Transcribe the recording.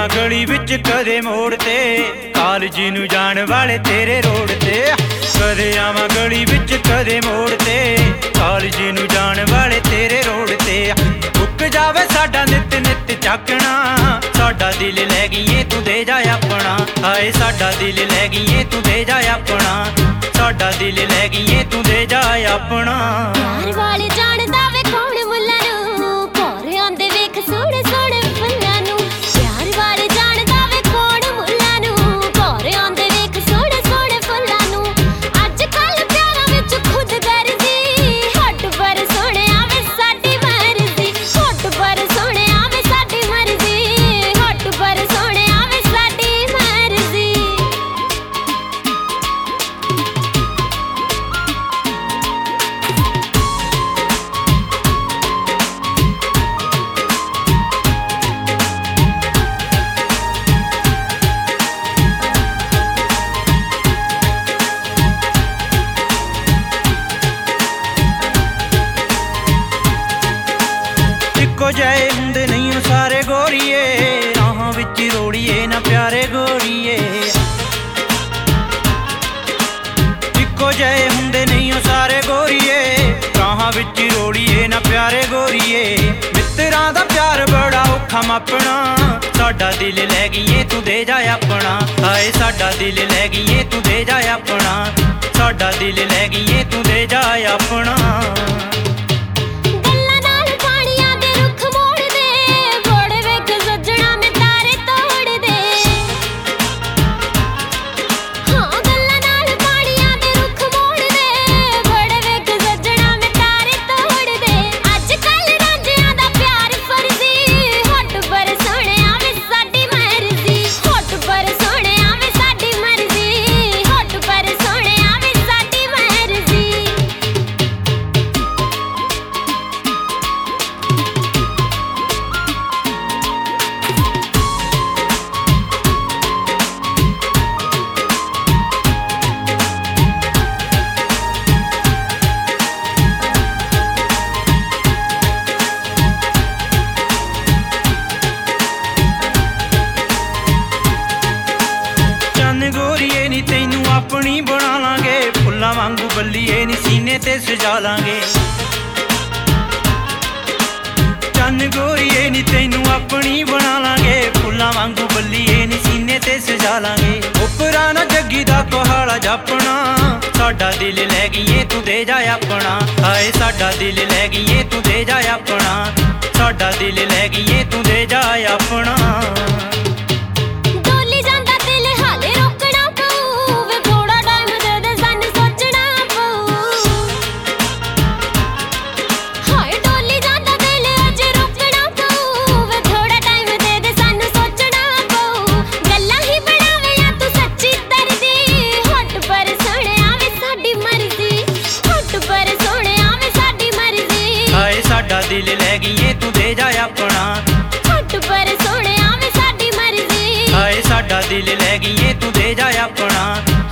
ਆਵਾਂ ਗਲੀ ਵਿੱਚ ਕਦੇ ਮੋੜ ਤੇ ਕਾਲਜ ਨੂੰ ਜਾਣ ਵਾਲੇ ਤੇਰੇ ਰੋਡ ਤੇ। ਕਦੇ ਆਵਾਂ ਗਲੀ ਵਿੱਚ ਕਦੇ ਮੋੜ ਤੇ ਕਾਲਜ ਨੂੰ ਜਾਣ ਵਾਲੇ ਤੇਰੇ ਰੋਡ ਤੇ। ਮੁੱਕ ਜਾਵੇ ਸਾਡਾ ਨਿੱਤ ਨਿੱਤ ਚੱਕਣਾ, ਸਾਡਾ ਦਿਲ ਲੈ ਗਈਏ ਤੂੰ ਦੇ ਜਾ ਆਪਣਾ। ਹਾਏ ਸਾਡਾ ਦਿਲ ਲੈ ਗਈਏ ਤੂੰ ਦੇ ਜਾ ਆਪਣਾ, ਸਾਡਾ ਦਿਲ ਲੈ ਗਈਏ ਤੂੰ ਦੇ ਜਾ ਆਪਣਾ। ਯਾਰ ਵਾਲੇ ਜਾਣਦਾ ਵੇ ਕੌਣ ਮੁੱਲਾਂ ਨੂੰ, ਘਰ ਆਂਦੇ ਵੇਖ ਸੋਹਣੇ ਸੋਹਣੇ ਫੁੱਲਾਂ ਨੂੰ। ਯਾਰ ਵਾਲੇ ਜਾਣਦਾ ਵੇ ਕੌਣ ਮੁੱਲਾਂ ਨੂੰ, ਘਰ ਆਂਦੇ ਵੇਖ ਸੋਹਣੇ ਸੋਹਣੇ ਫੁੱਲਾਂ ਨੂੰ। ਅੱਜ ਕੱਲ ਪਿਆਰਾਂ ਵਿੱਚ ਖੁਦ ਗਰਜ਼ੀ, ਹੱਟ ਪਰ ਸੋਹਣਿਆ ਵੇ ਸਾਡੀ ਮਰਜ਼ੀ। ਹੱਟ ਪਰ ਸੋਹਣਿਆ ਵੇ ਸਾਡੀ ਮਰਜ਼ੀ, ਹੱਟ ਪਰ ਸੋਹਣਿਆ ਵੇ ਸਾਡੀ ਮਰਜ਼ੀ। ਇੱਕੋ ਜਿਹੇ ਹੁੰਦੇ ਨਹੀਂ ਉਹ ਸਾਰੇ ਗੋਰੀਏ, ਰਾਹਾਂ ਵਿੱਚ ਰੋੜੀਏ ਨਾ ਪਿਆਰੇ ਗੋਰੀਏ। ਇੱਕੋ ਜਿਹੇ ਹੁੰਦੇ ਨਹੀਂ ਉਹ ਸਾਰੇ ਗੋਰੀਏ, ਰਾਹਾਂ ਵਿੱਚ ਰੋੜੀਏ ਨਾ ਪਿਆਰੇ ਗੋਰੀਏ। ਮਿੱਤਰਾਂ ਦਾ ਪਿਆਰ ਬੜਾ ਔਖਾ ਮਾਪਣਾ, ਸਾਡਾ ਦਿਲ ਲੈ ਗਈਏ ਤੂੰ ਦੇ ਜਾ ਆਪਣਾ। ਹਾਏ ਸਾਡਾ ਦਿਲ ਲੈ ਗਈਏ ਤੂੰ ਦੇ ਜਾ ਆਪਣਾ, ਸਾਡਾ ਦਿਲ ਲੈ ਗਈਏ ਤੂੰ ਦੇ ਜਾ ਆਪਣਾ। ਗੋਰੀਏ ਨੀ ਤੈਨੂੰ ਆਪਣੀ ਬਣਾ ਲਾਂਗੇ, ਫੁੱਲਾਂ ਵਾਂਗੂ ਬੱਲੀਏ ਨੀ ਸੀਨੇ ਤੇ ਸਜਾ ਲਾਂਗੇ। ਚੰਨ ਗੋਰੀਏ ਨੀ ਤੈਨੂੰ ਆਪਣੀ ਬਣਾ ਲਾਂਗੇ, ਫੁੱਲਾਂ ਵਾਂਗੂ ਬੱਲੀਏ ਨੀ ਸੀਨੇ ਤੇ ਸਜਾ ਲਾਂਗੇ। ਉੱਪਰਾਂ ਨਾ ਜੱਗੀ ਦਾ ਕੋਹਾਲਾ ਜਾਪਣਾ, ਸਾਡਾ ਦਿਲ ਲੈ ਗਈਏ ਤੂੰ ਦੇ ਜਾ ਆਪਣਾ। ਹਾਏ ਸਾਡਾ ਦਿਲ ਲੈ ਗਈਏ ਤੂੰ ਦੇ ਜਾ ਆਪਣਾ, ਸਾਡਾ ਦਿਲ ਲੈ ਗਈਏ ਤੂੰ ਦੇ ਜਾ ਆਪਣਾ। ਸਾਡਾ ਦਿਲ ਲੈ ਗਈਏ ਤੂੰ ਦੇ ਜਾ ਆਪਣਾ, ਹੱਟ ਪਰ ਸੋਹਣਿਆ ਵੇ ਸਾਡੀ ਮਰਜ਼ੀ। ਹਾਏ ਸਾਡਾ ਦਿਲ ਲੈ ਗਈਏ ਤੂੰ ਦੇ ਜਾ ਆਪਣਾ,